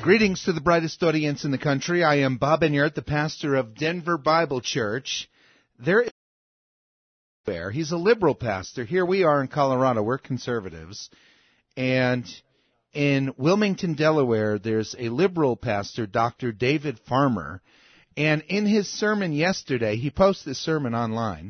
Greetings to the brightest audience in the country. I am Bob Enyart, the pastor of Denver Bible Church. He's a liberal pastor. Here we are in Colorado. We're conservatives. And in Wilmington, Delaware, there's a liberal pastor, Dr. David Farmer. And in his sermon yesterday, he posted this sermon online,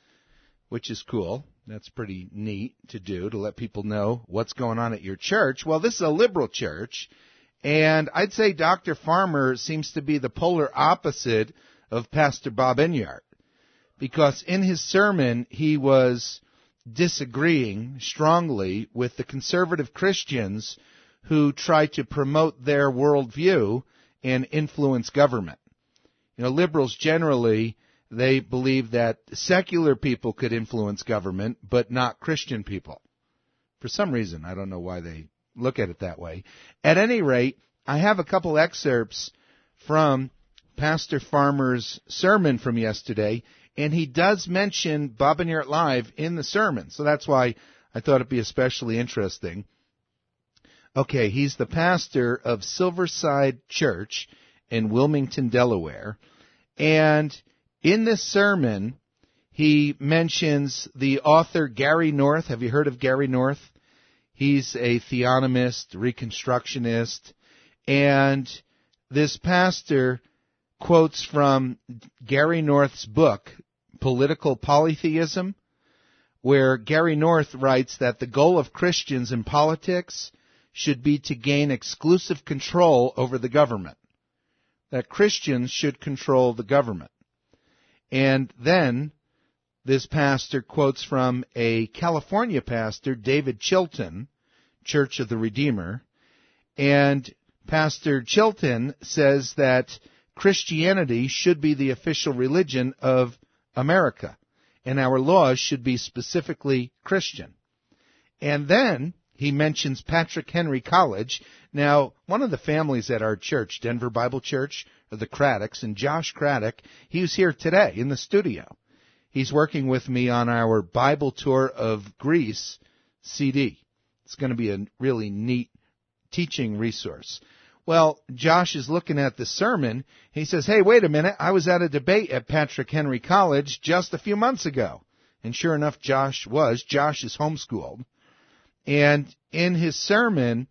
which is cool. That's pretty neat to do, to let people know what's going on at your church. Well, this is a liberal church. And I'd say Dr. Farmer seems to be the polar opposite of Pastor Bob Enyart, because in his sermon he was disagreeing strongly with the conservative Christians who try to promote their worldview and influence government. You know, liberals generally, they believe that secular people could influence government, but not Christian people. For some reason, I don't know why they look at it that way. At any rate, I have a couple excerpts from Pastor Farmer's sermon from yesterday, and he does mention Bob Enyart Live in the sermon, so that's why I thought it'd be especially interesting. Okay, he's the pastor of Silverside Church in Wilmington, Delaware, and in this sermon, he mentions the author Gary North. Have you heard of Gary North? He's a theonomist, reconstructionist, and this pastor quotes from Gary North's book, Political Polytheism, where Gary North writes that the goal of Christians in politics should be to gain exclusive control over the government, that Christians should control the government. And then this pastor quotes from a California pastor, David Chilton, Church of the Redeemer, and Pastor Chilton says that Christianity should be the official religion of America, and our laws should be specifically Christian. And then he mentions Patrick Henry College. Now, one of the families at our church, Denver Bible Church, are the Cradocks, and Josh Craddock, he was here today in the studio. He's working with me on our Bible Tour of Greece CD. It's going to be a really neat teaching resource. Well, Josh is looking at the sermon. He says, hey, wait a minute. I was at a debate at Patrick Henry College just a few months ago. And sure enough, Josh was. Josh is homeschooled. And in his sermon,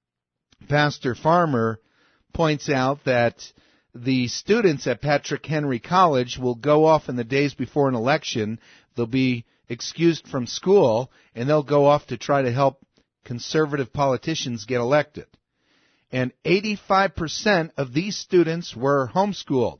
Pastor Farmer points out that the students at Patrick Henry College will go off in the days before an election. They'll be excused from school, and they'll go off to try to help conservative politicians get elected. And 85% of these students were homeschooled,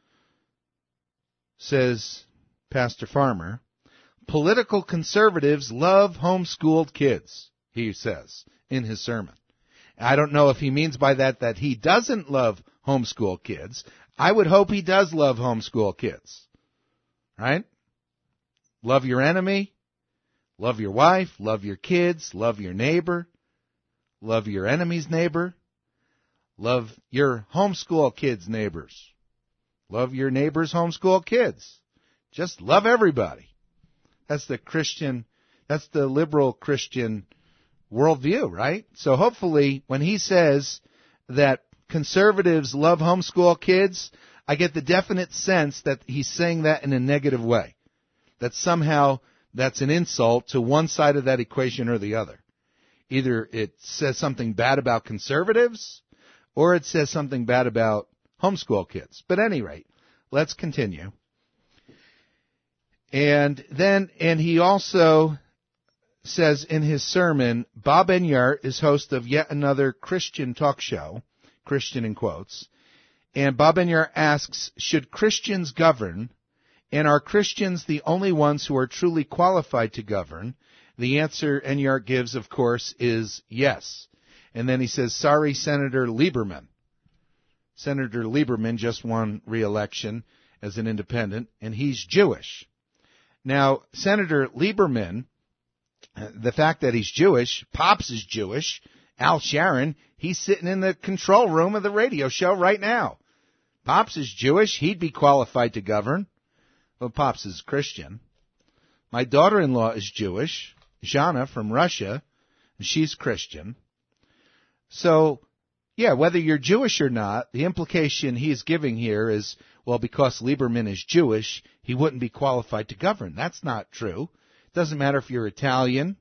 says Pastor Farmer. Political conservatives love homeschooled kids, he says in his sermon. I don't know if he means by that he doesn't love homeschool kids. I would hope he does love homeschool kids. Right? Love your enemy. Love your wife. Love your kids. Love your neighbor. Love your enemy's neighbor. Love your homeschool kids' neighbors. Love your neighbor's homeschool kids. Just love everybody. That's the liberal Christian worldview, right? So hopefully when he says that conservatives love homeschool kids, I get the definite sense that he's saying that in a negative way, that somehow that's an insult to one side of that equation or the other. Either it says something bad about conservatives or it says something bad about homeschool kids. But at any rate, let's continue. And he also says in his sermon, Bob Enyart is host of yet another Christian talk show, Christian in quotes, and Bob Enyart asks, should Christians govern, and are Christians the only ones who are truly qualified to govern? The answer Enyart gives, of course, is yes. And then he says, sorry, Senator Lieberman. Senator Lieberman just won re-election as an independent, and he's Jewish. Now, Senator Lieberman, the fact that he's Jewish, Pops is Jewish, Al Sharon, he's sitting in the control room of the radio show right now. Pops is Jewish, he'd be qualified to govern. Well, Pops is Christian. My daughter-in-law is Jewish, Zhana from Russia, and she's Christian. So, Yeah, whether you're Jewish or not, the implication he's giving here is, well, because Lieberman is Jewish, he wouldn't be qualified to govern. That's not true. It doesn't matter if you're Italian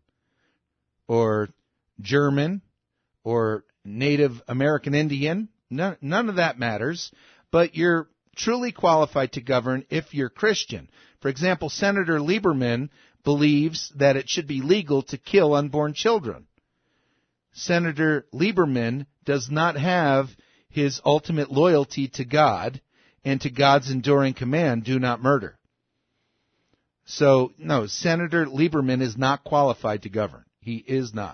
or German or Native American Indian. None of that matters. But you're truly qualified to govern if you're Christian. For example, Senator Lieberman believes that it should be legal to kill unborn children. Senator Lieberman does not have his ultimate loyalty to God and to God's enduring command, do not murder. So, no, Senator Lieberman is not qualified to govern. He is not.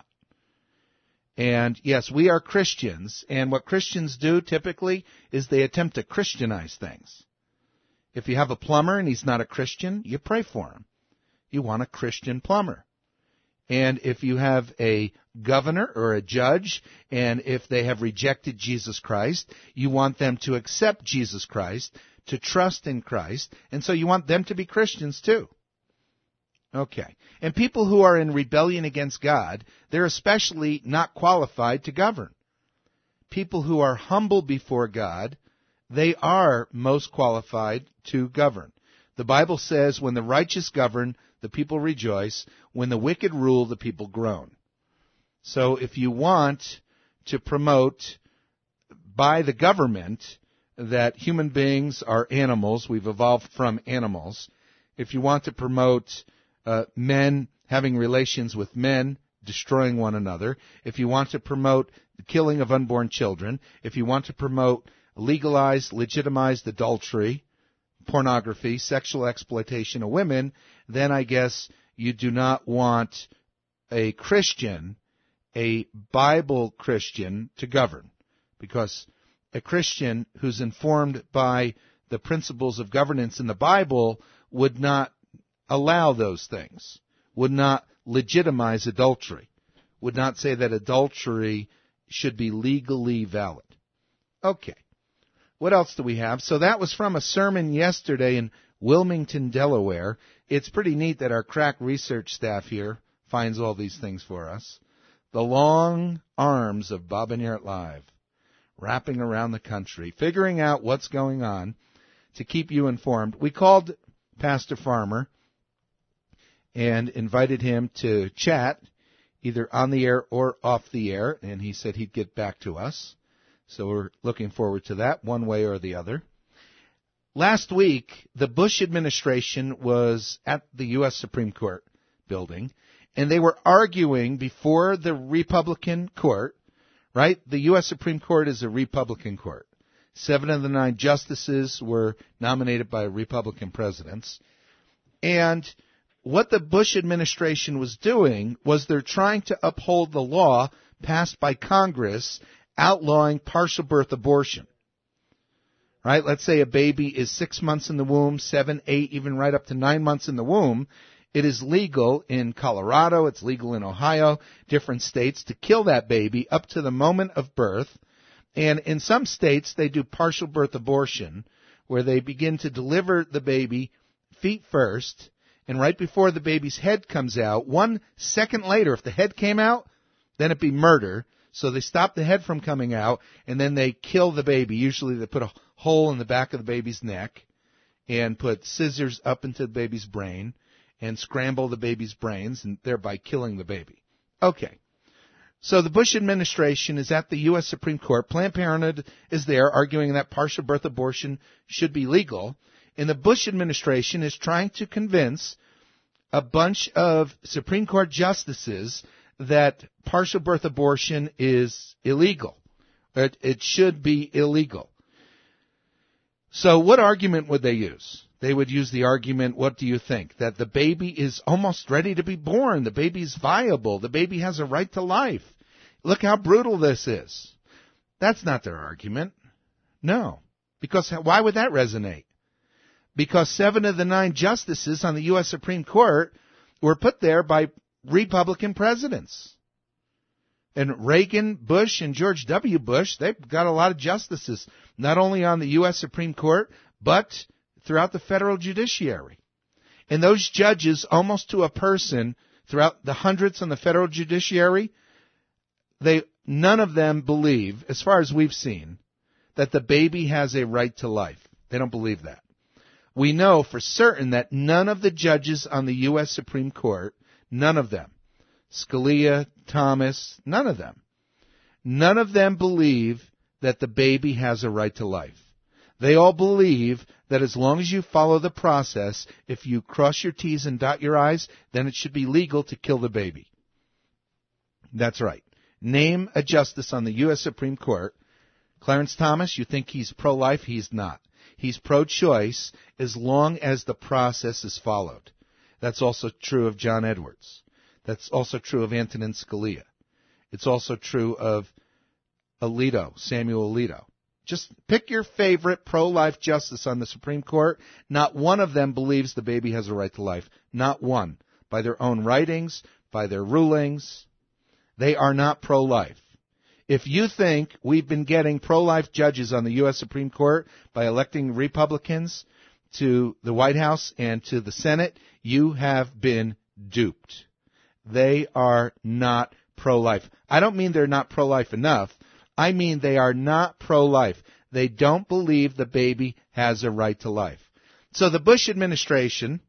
And yes, we are Christians, and what Christians do typically is they attempt to Christianize things. If you have a plumber and he's not a Christian, you pray for him. You want a Christian plumber. And if you have a governor or a judge, and if they have rejected Jesus Christ, you want them to accept Jesus Christ, to trust in Christ, and so you want them to be Christians too. Okay. And people who are in rebellion against God, they're especially not qualified to govern. People who are humble before God, they are most qualified to govern. The Bible says, when the righteous govern, the people rejoice. When the wicked rule, the people groan. So if you want to promote by the government that human beings are animals, we've evolved from animals. If you want to promote men having relations with men, destroying one another, if you want to promote the killing of unborn children, if you want to promote legalized, legitimized adultery, pornography, sexual exploitation of women, then I guess you do not want a Christian, a Bible Christian, to govern. Because a Christian who's informed by the principles of governance in the Bible would not allow those things, would not legitimize adultery, would not say that adultery should be legally valid. Okay. What else do we have? So that was from a sermon yesterday in Wilmington, Delaware. It's pretty neat that our crack research staff here finds all these things for us. The long arms of Bob and Earth Live, wrapping around the country, figuring out what's going on to keep you informed. We called Pastor Farmer and invited him to chat, either on the air or off the air, and he said he'd get back to us. So we're looking forward to that one way or the other. Last week, the Bush administration was at the U.S. Supreme Court building, and they were arguing before the Republican court, right? The U.S. Supreme Court is a Republican court. 7 of the 9 justices were nominated by Republican presidents. And what the Bush administration was doing was they're trying to uphold the law passed by Congress outlawing partial birth abortion. Right? Let's say a baby is 6 months in the womb, 7, 8, even right up to 9 months in the womb. It is legal in Colorado, it's legal in Ohio, different states, to kill that baby up to the moment of birth. And in some states, they do partial birth abortion, where they begin to deliver the baby feet first, and right before the baby's head comes out, 1 second later, if the head came out, then it'd be murder. So they stop the head from coming out, and then they kill the baby. Usually they put a hole in the back of the baby's neck and put scissors up into the baby's brain and scramble the baby's brains, and thereby killing the baby. Okay. So the Bush administration is at the U.S. Supreme Court. Planned Parenthood is there arguing that partial birth abortion should be legal. And the Bush administration is trying to convince a bunch of Supreme Court justices that partial birth abortion is illegal. It should be illegal. So what argument would they use? They would use the argument, what do you think? That the baby is almost ready to be born. The baby's viable. The baby has a right to life. Look how brutal this is. That's not their argument. No. Because why would that resonate? Because 7 of the 9 justices on the U.S. Supreme Court were put there by Republican presidents. And Reagan, Bush, and George W. Bush, they've got a lot of justices, not only on the U.S. Supreme Court, but throughout the federal judiciary. And those judges, almost to a person, throughout the hundreds on the federal judiciary, they none of them believe, as far as we've seen, that the baby has a right to life. They don't believe that. We know for certain that none of the judges on the U.S. Supreme Court, none of them, Scalia, Thomas, none of them believe that the baby has a right to life. They all believe that as long as you follow the process, if you cross your T's and dot your I's, then it should be legal to kill the baby. That's right. Name a justice on the U.S. Supreme Court. Clarence Thomas, you think he's pro-life? He's not. He's pro-choice as long as the process is followed. That's also true of John Edwards. That's also true of Antonin Scalia. It's also true of Samuel Alito. Just pick your favorite pro-life justice on the Supreme Court. Not one of them believes the baby has a right to life. Not one. By their own writings, by their rulings, they are not pro-life. If you think we've been getting pro-life judges on the U.S. Supreme Court by electing Republicans to the White House and to the Senate, you have been duped. They are not pro-life. I don't mean they're not pro-life enough. I mean they are not pro-life. They don't believe the baby has a right to life. So the Bush administration,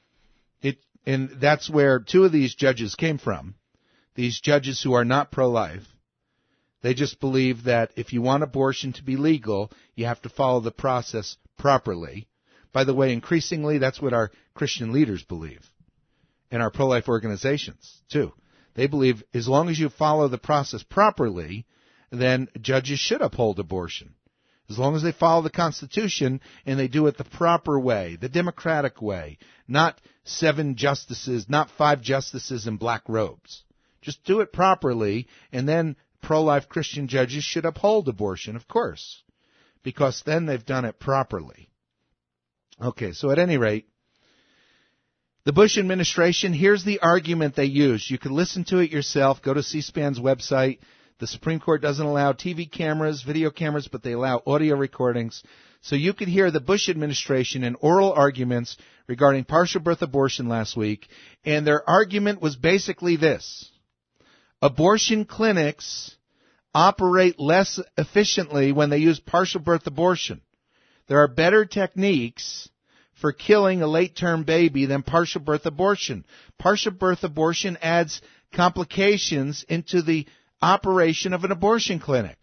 and that's where two of these judges came from, these judges who are not pro-life, they just believe that if you want abortion to be legal, you have to follow the process properly. By the way, increasingly, that's what our Christian leaders believe, and our pro-life organizations, too. They believe as long as you follow the process properly, then judges should uphold abortion. As long as they follow the Constitution and they do it the proper way, the democratic way, not 7 justices, not 5 justices in black robes. Just do it properly, and then pro-life Christian judges should uphold abortion, of course, because then they've done it properly. Okay, so at any rate, the Bush administration, here's the argument they used. You can listen to it yourself. Go to C-SPAN's website. The Supreme Court doesn't allow TV cameras, video cameras, but they allow audio recordings. So you could hear the Bush administration in oral arguments regarding partial birth abortion last week, and their argument was basically this. Abortion clinics operate less efficiently when they use partial birth abortion. There are better techniques for killing a late-term baby than partial birth abortion. Partial birth abortion adds complications into the operation of an abortion clinic.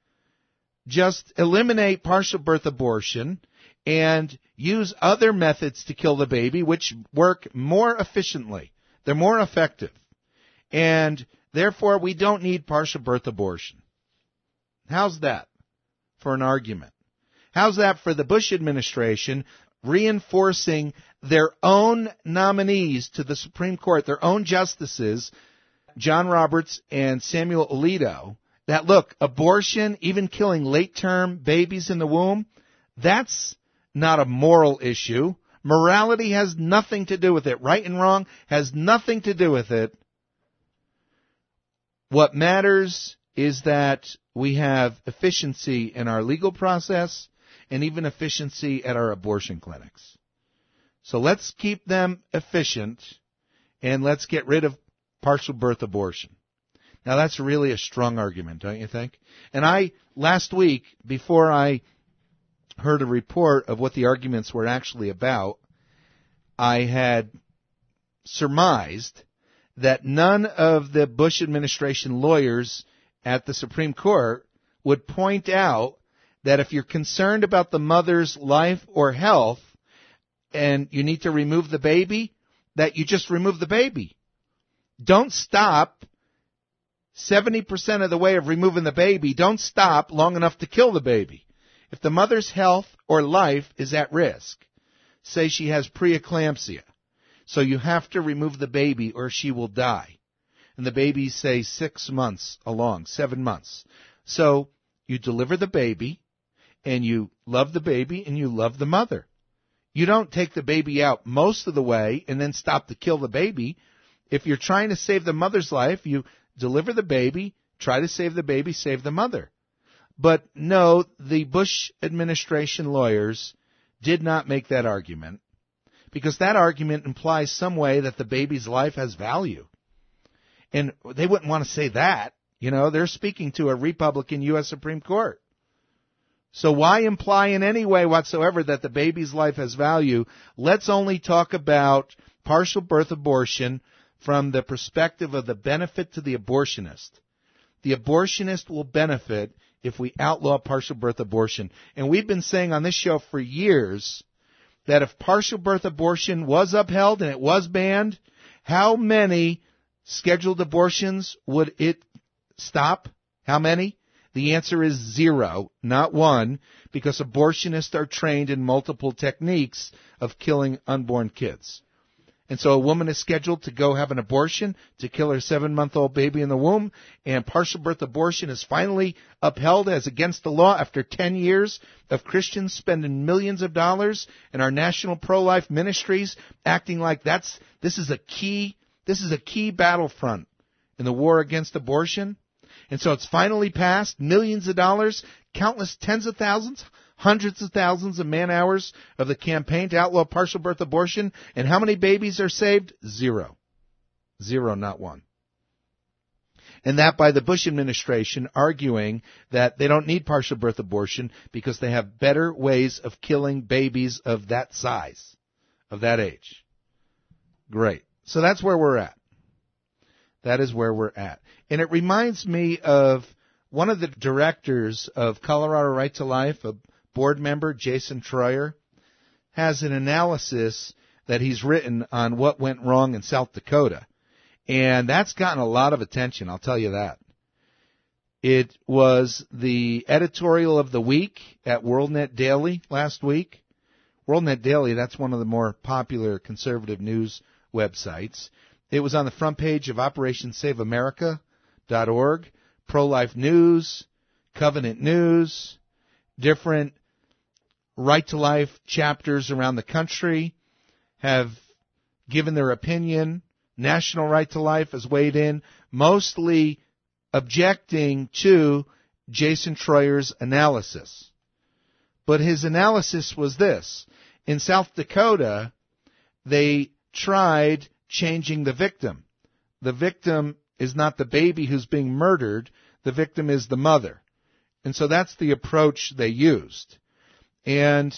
Just eliminate partial birth abortion and use other methods to kill the baby, which work more efficiently. They're more effective. And therefore, we don't need partial birth abortion. How's that for an argument? How's that for the Bush administration reinforcing their own nominees to the Supreme Court, their own justices, John Roberts and Samuel Alito, that look, abortion, even killing late-term babies in the womb, that's not a moral issue. Morality has nothing to do with it. Right and wrong has nothing to do with it. What matters is that we have efficiency in our legal process and even efficiency at our abortion clinics. So let's keep them efficient and let's get rid of partial birth abortion. Now that's really a strong argument, don't you think? And last week, before I heard a report of what the arguments were actually about, I had surmised that none of the Bush administration lawyers at the Supreme Court would point out that if you're concerned about the mother's life or health and you need to remove the baby, that you just remove the baby. Don't stop 70% of the way of removing the baby. Don't stop long enough to kill the baby. If the mother's health or life is at risk, say she has preeclampsia, so you have to remove the baby or she will die. And the baby's, say, 6 months along, 7 months. So you deliver the baby, and you love the baby, and you love the mother. You don't take the baby out most of the way and then stop to kill the baby. If you're trying to save the mother's life, you deliver the baby, try to save the baby, save the mother. But no, the Bush administration lawyers did not make that argument, because that argument implies some way that the baby's life has value. And they wouldn't want to say that. You know, they're speaking to a Republican U.S. Supreme Court. So why imply in any way whatsoever that the baby's life has value? Let's only talk about partial birth abortion from the perspective of the benefit to the abortionist. The abortionist will benefit if we outlaw partial birth abortion. And we've been saying on this show for years that if partial birth abortion was upheld and it was banned, how many scheduled abortions would it stop? How many? The answer is 0, not 1, because abortionists are trained in multiple techniques of killing unborn kids. And so a woman is scheduled to go have an abortion to kill her 7-month-old baby in the womb, and partial birth abortion is finally upheld as against the law after 10 years of Christians spending millions of dollars and our national pro-life ministries acting like this is a key battlefront in the war against abortion. And so it's finally passed, millions of dollars, countless tens of thousands, hundreds of thousands of man-hours of the campaign to outlaw partial birth abortion. And how many babies are saved? 0. 0, not 1. And that by the Bush administration arguing that they don't need partial birth abortion because they have better ways of killing babies of that size, of that age. Great. So that's where we're at. That is where we're at. And it reminds me of one of the directors of Colorado Right to Life, a board member, Jason Troyer, has an analysis that he's written on what went wrong in South Dakota. And that's gotten a lot of attention, I'll tell you that. It was the editorial of the week at WorldNet Daily last week. WorldNet Daily, that's one of the more popular conservative news websites. It was on the front page of OperationSaveAmerica.org, Pro-Life News, Covenant News, different Right to Life chapters around the country have given their opinion. National Right to Life has weighed in, mostly objecting to Jason Troyer's analysis. But his analysis was this. In South Dakota, they tried changing the victim. The victim is not the baby who's being murdered. The victim is the mother. And so that's the approach they used. And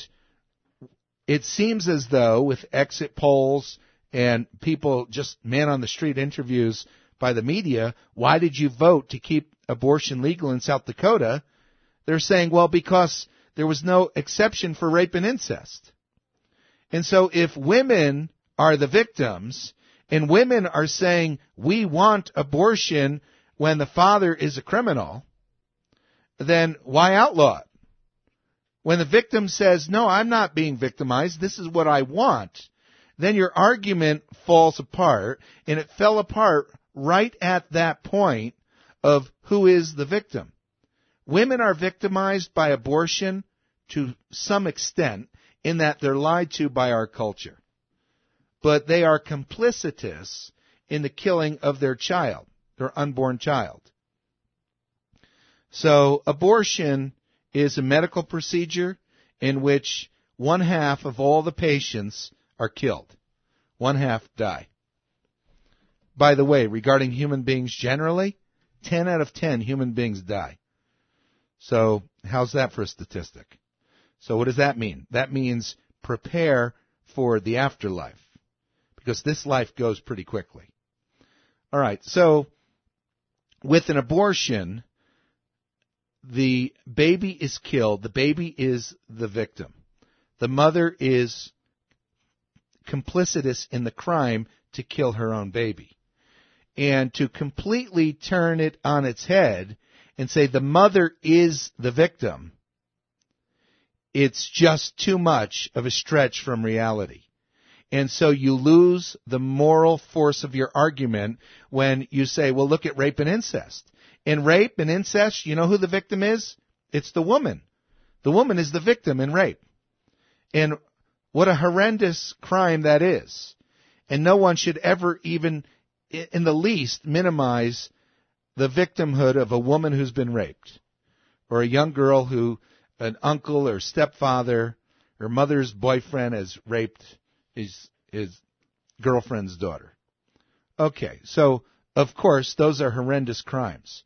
it seems as though with exit polls and people just man-on-the-street interviews by the media, why did you vote to keep abortion legal in South Dakota? They're saying, well, because there was no exception for rape and incest. And so if women are the victims, and women are saying, we want abortion when the father is a criminal, then why outlaw it? When the victim says, no, I'm not being victimized, this is what I want, then your argument falls apart, and it fell apart right at that point of who is the victim. Women are victimized by abortion to some extent in that they're lied to by our culture. But they are complicitous in the killing of their child, their unborn child. So abortion is a medical procedure in which 1/2 of all the patients are killed. 1/2 die. By the way, regarding human beings generally, 10 out of 10 human beings die. So how's that for a statistic? So what does that mean? That means prepare for the afterlife, because this life goes pretty quickly. All right, so with an abortion, the baby is killed. The baby is the victim. The mother is complicitous in the crime to kill her own baby. And to completely turn it on its head and say the mother is the victim, it's just too much of a stretch from reality. And so you lose the moral force of your argument when you say, well, look at rape and incest. In rape and incest, you know who the victim is? It's the woman. The woman is the victim in rape. And what a horrendous crime that is. And no one should ever even, in the least, minimize the victimhood of a woman who's been raped, or a young girl who an uncle or stepfather or mother's boyfriend has raped his girlfriend's daughter. Okay, so, of course, those are horrendous crimes.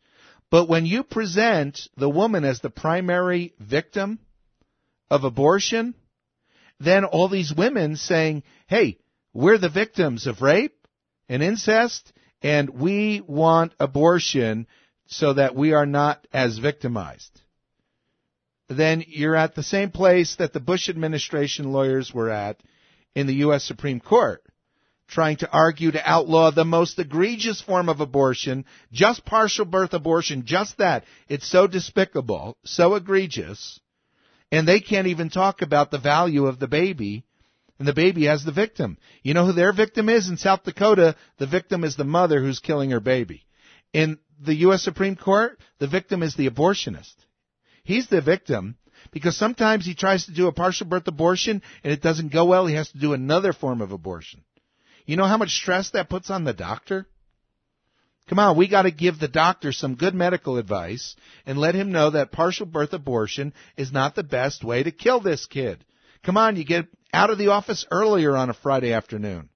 But when you present the woman as the primary victim of abortion, then all these women saying, hey, we're the victims of rape and incest, and we want abortion so that we are not as victimized. Then you're at the same place that the Bush administration lawyers were at in the U.S. Supreme Court, trying to argue to outlaw the most egregious form of abortion, just partial birth abortion, just that. It's so despicable, so egregious, and they can't even talk about the value of the baby, and the baby as the victim. You know who their victim is? In South Dakota, the victim is the mother who's killing her baby. In the U.S. Supreme Court, the victim is the abortionist. He's the victim because sometimes he tries to do a partial birth abortion and it doesn't go well. He has to do another form of abortion. You know how much stress that puts on the doctor? Come on, we got to give the doctor some good medical advice and let him know that partial birth abortion is not the best way to kill this kid. Come on, you get out of the office earlier on a Friday afternoon.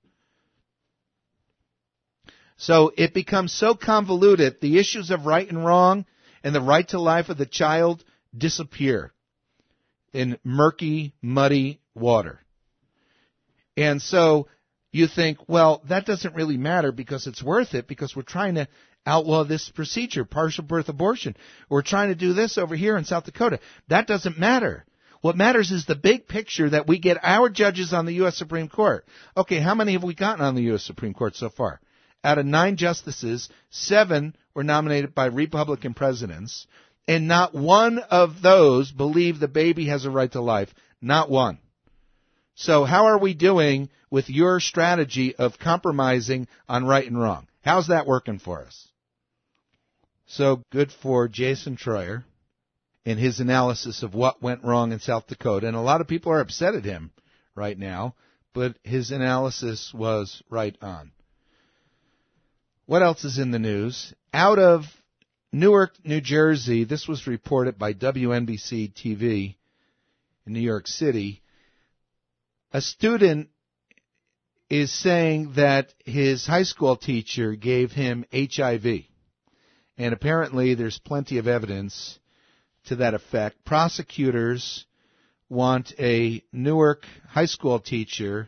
So it becomes so convoluted, the issues of right and wrong and the right to life of the child disappear in murky, muddy water. And so you think, well, that doesn't really matter because it's worth it because we're trying to outlaw this procedure, partial birth abortion. We're trying to do this over here in South Dakota. That doesn't matter. What matters is the big picture that we get our judges on the U.S. Supreme Court. Okay, how many have we gotten on the U.S. Supreme Court so far? Out of 9 justices, 7 were nominated by Republican presidents, and not one of those believe the baby has a right to life. Not one. So how are we doing with your strategy of compromising on right and wrong? How's that working for us? So good for Jason Troyer in his analysis of what went wrong in South Dakota. And a lot of people are upset at him right now, but his analysis was right on. What else is in the news? Out of Newark, New Jersey, this was reported by WNBC TV in New York City. A student is saying that his high school teacher gave him HIV. And apparently there's plenty of evidence to that effect. Prosecutors want a Newark high school teacher.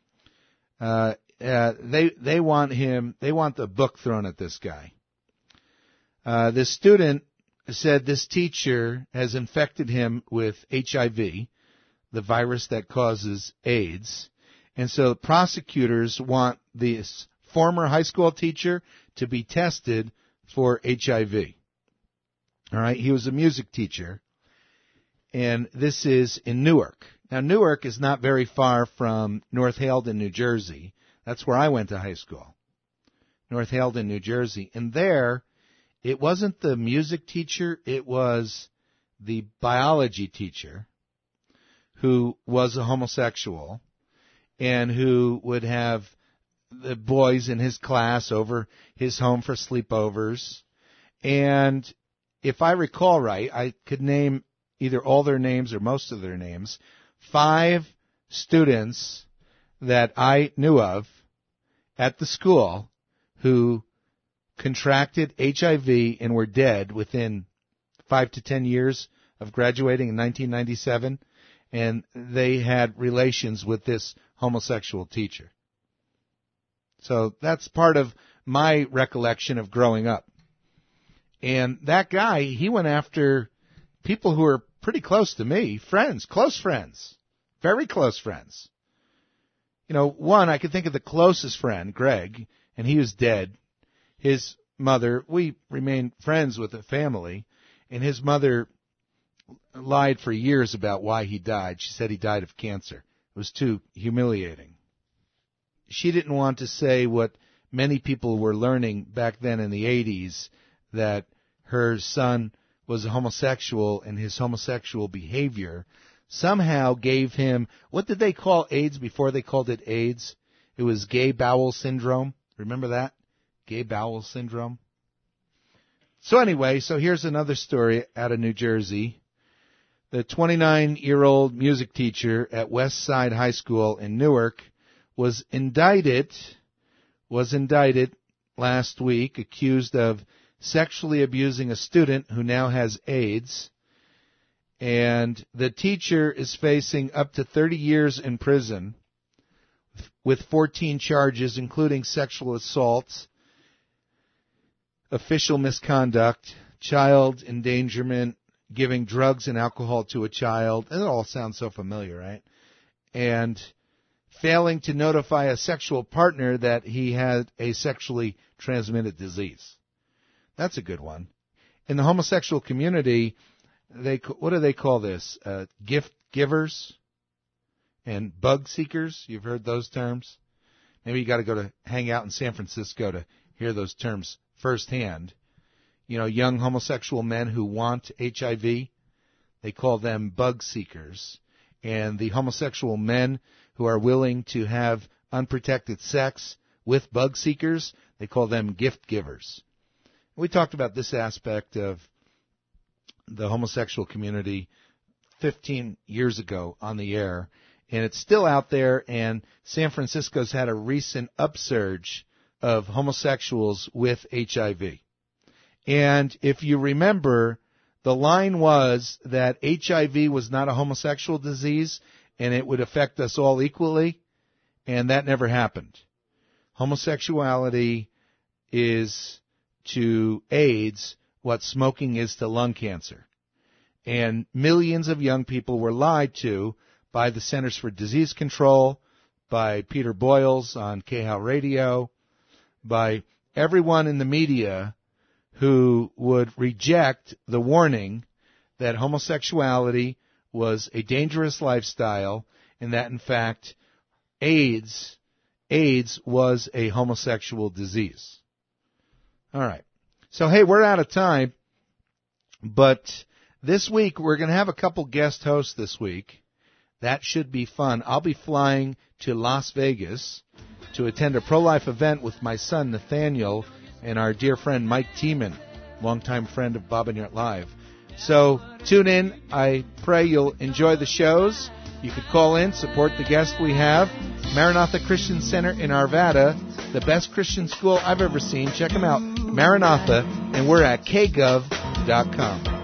They want the book thrown at this guy. This student said this teacher has infected him with HIV, the virus that causes AIDS. And so prosecutors want this former high school teacher to be tested for HIV. All right, he was a music teacher, and this is in Newark. Now, Newark is not very far from North Haledon, New Jersey. That's where I went to high school, North Haledon, New Jersey. And there, it wasn't the music teacher, it was the biology teacher who was a homosexual and who would have the boys in his class over his home for sleepovers. And if I recall right, I could name either all their names or most of their names, 5 students that I knew of at the school who contracted HIV and were dead within 5 to 10 years of graduating in 1997, and they had relations with this homosexual teacher. So that's part of my recollection of growing up. And that guy, he went after people who were pretty close to me, friends, close friends, very close friends. You know, one, I could think of the closest friend, Greg, and he was dead. His mother, we remained friends with the family, and his mother lied for years about why he died. She said he died of cancer. It was too humiliating. She didn't want to say what many people were learning back then in the 80s, that her son was a homosexual and his homosexual behavior somehow gave him, what did they call AIDS before they called it AIDS? It was gay bowel syndrome. Remember that? Gay bowel syndrome. So anyway, so here's another story out of New Jersey. The 29-year-old music teacher at West Side High School in Newark was indicted last week, accused of sexually abusing a student who now has AIDS. And the teacher is facing up to 30 years in prison with 14 charges, including sexual assault, official misconduct, child endangerment, giving drugs and alcohol to a child. And it all sounds so familiar, right? And failing to notify a sexual partner that he had a sexually transmitted disease. That's a good one. In the homosexual community, what do they call this? Gift givers and bug seekers. You've heard those terms? Maybe you got to go to hang out in San Francisco to hear those terms firsthand. You know, young homosexual men who want HIV, they call them bug seekers. And the homosexual men who are willing to have unprotected sex with bug seekers, they call them gift givers. We talked about this aspect of the homosexual community 15 years ago on the air, and it's still out there, and San Francisco's had a recent upsurge of homosexuals with HIV. And if you remember, the line was that HIV was not a homosexual disease and it would affect us all equally, and that never happened. Homosexuality is to AIDS what smoking is to lung cancer. And millions of young people were lied to by the Centers for Disease Control, by Peter Boyles on KHOW Radio, by everyone in the media who would reject the warning that homosexuality was a dangerous lifestyle and that, in fact, AIDS was a homosexual disease. All right. So, hey, we're out of time, but this week we're going to have a couple guest hosts this week. That should be fun. I'll be flying to Las Vegas to attend a pro-life event with my son Nathaniel and our dear friend Mike Tiemann, longtime friend of Bob and Yurt Live. So tune in. I pray you'll enjoy the shows. You could call in, support the guest we have. Maranatha Christian Center in Arvada, the best Christian school I've ever seen. Check them out, Maranatha, and we're at kgov.com.